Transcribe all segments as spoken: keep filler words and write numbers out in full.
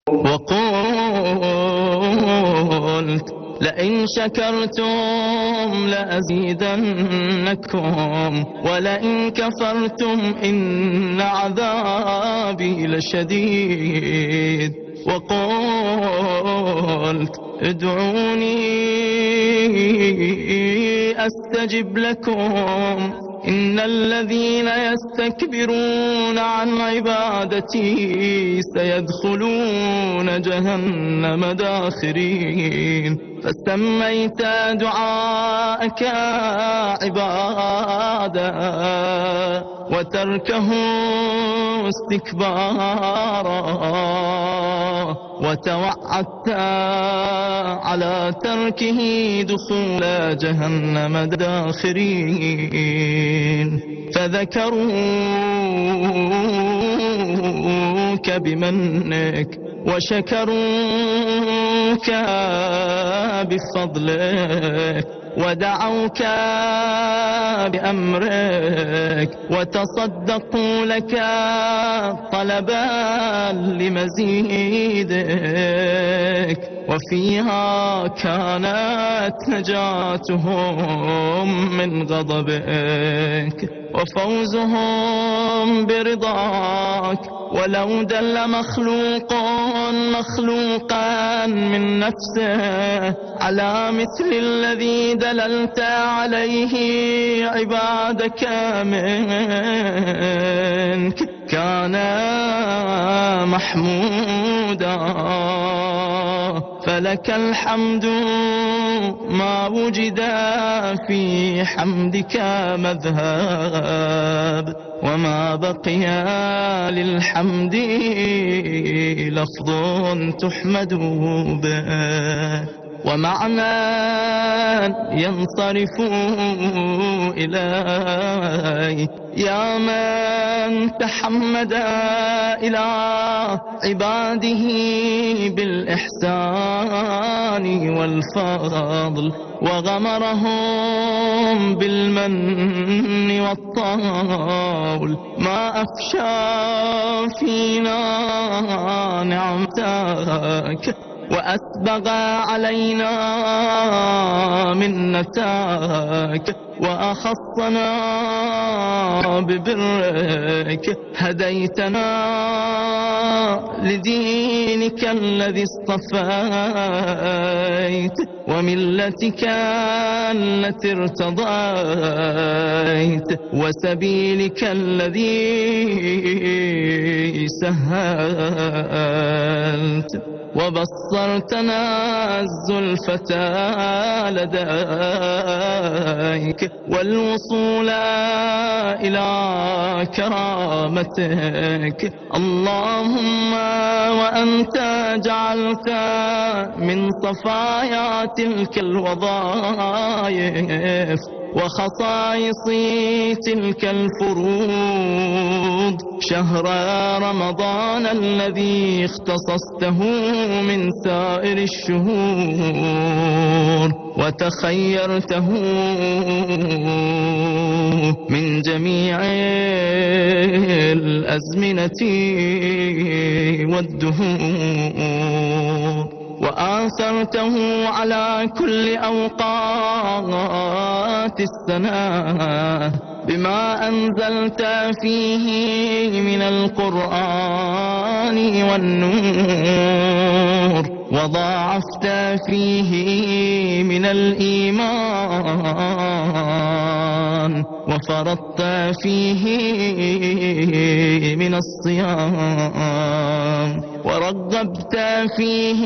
وقلت لئن شكرتم لأزيدنكم ولئن كفرتم إن عذابي لشديد. وقلت ادعوني أستجب لكم إن الذين يستكبرون عن عبادتي سيدخلون جهنم داخرين. فسميت دعاءك عبادة وتركه استكبارا، وتوعدت على تركه دخول جهنم داخرين. فذكروك بمنك وشكروك بفضلك ودعوك بأمرك وتصدقوا لك طلبا لمزيدك، وفيها كانت نجاتهم من غضبك وفوزهم برضاك. ولو دل مخلوق مخلوقا من نفسه على مثل الذي دللت عليه عبادك منك كان محمودا. فلك الحمد ما وجد في حمدك مذهب، وما بقي للحمد لفظ تحمد به، ومعنى ينصرف إليه يا من تحمد إلى عباده بالإحسان والفضل وغمرهم بالمن والطول. ما أفشى فينا نعمتك وأسبغ علينا منتك وأخصنا ببرك. هديتنا لدينك الذي اصطفيت وملتك التي ارتضيت وسبيلك الذي سهلت، وبصرتنا الزلفة لديك والوصول إلى كرامتك. اللهم وأنت جعلت من صفايا تلك الوظائف وخصائص تلك الفروض شهر رمضان الذي اختصصته من سائر الشهور وتخيرته من جميع الأزمنة والدهور، وآثرته على كل أوقات السنة بما أنزلت فيه من القرآن والنور، وضاعفت فيه من الإيمان، وفرضت فيه من الصيام، ورغبت فيه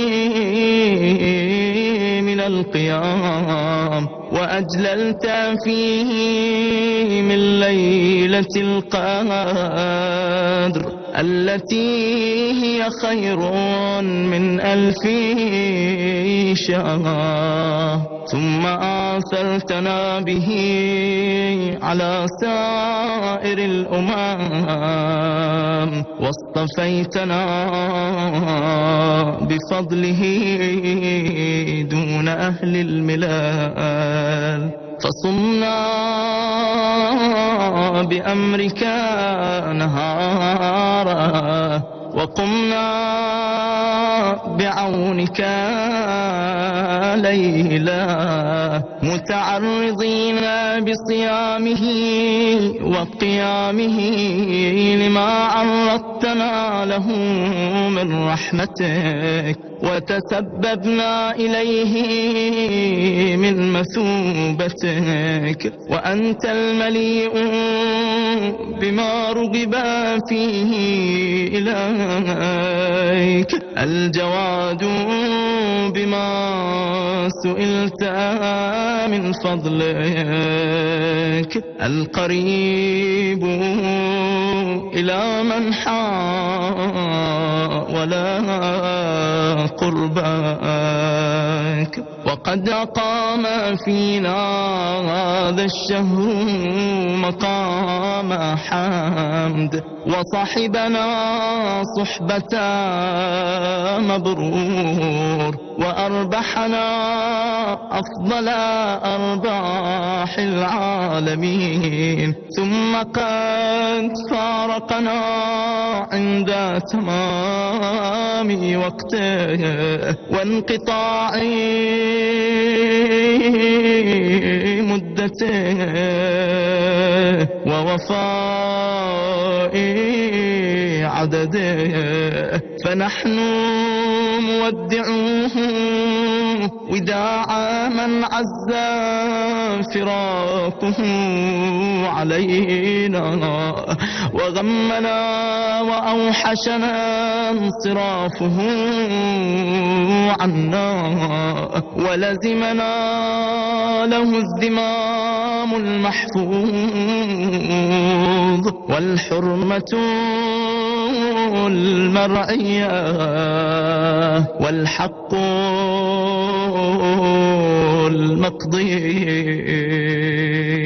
من القيام، وأجللت فيه من ليلة القدر التي هي خير من ألف شهر. ثم آثرتنا به على سائر الأمم واصطفيتنا بفضله دون أهل الملل، فصمنا بأمرك نهارا وقمنا بعونك ليلا متعرضين بصيامه وقيامه لما عرضتنا له من رحمتك، وتسببنا إليه من مثوبتك، وأنت المليء بما رغب فيه إليك، الجواد بما سئلت من فضلك، القريب إلى من حا ولا قرباك. وقد أقام فينا هذا الشهر مقام حمد، وصحبنا صحبة مبرور، وأربحنا أفضل أرباح العالمين، ثم قد فارقنا عند تمام وقته وانقطاع مدته ووفاء عدده، فنحن مودعوه وداع من عز فراقه علينا، وغمنا وأوحشنا انصرافه عنا، ولزمنا له الزمام المحفوظ والحرمة المرعية والحق المقضي.